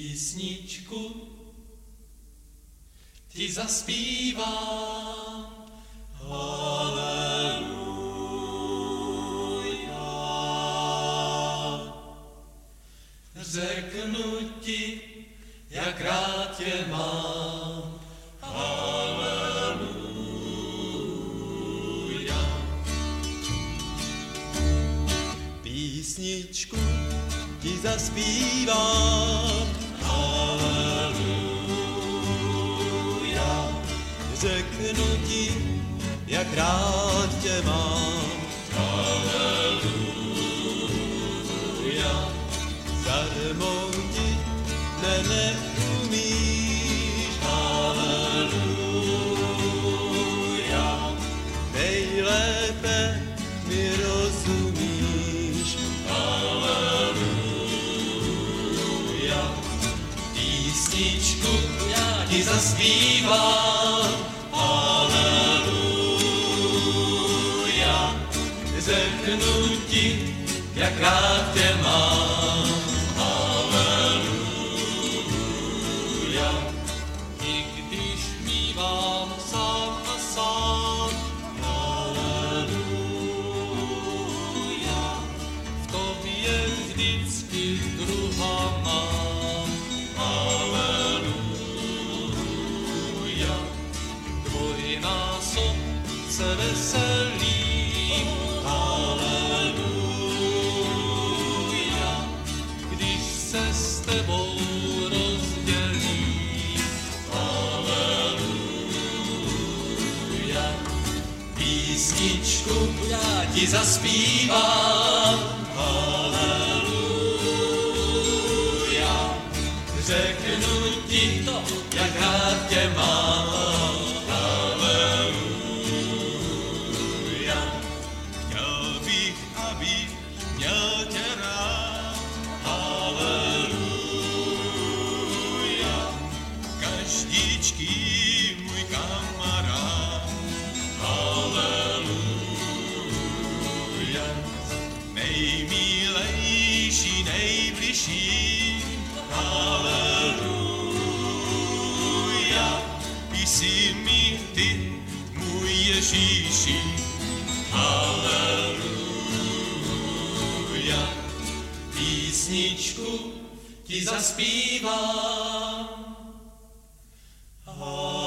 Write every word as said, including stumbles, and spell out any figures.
písničku ti zaspívám. Haleluja. Řeknu ti, jak rád tě mám. Haleluja. Písničku ti zaspívám. Haleluja. Řeknu ti, jak rád tě mám. Haleluja. Zarmoutit ne neumíš. Haleluja. Nejlépe mi rozumíš. Haleluja. Písničku já ti zaspívám. Haleluja. Řeknu ti, jak rád tě mám. Haleluja. I když mívám sám a sám. Haleluja. V tobě vždycky druha mám. Haleluja. Dvojnásob se veselím. Haleluja. Když se s tebou rozdělím. Haleluja. Písničku já ti zaspívám. Haleluja. Řeknu ti to, jak rád tě mám. Haleluja. Chtěl bych, abych měl tě rád. Haleluja. Každičký můj kamarád. Haleluja. Nejmilejší, nejbližší. Haleluja. Jsi mi ty, můj Ježíši. Haleluja. Písničku ti zaspívám. Haleluja.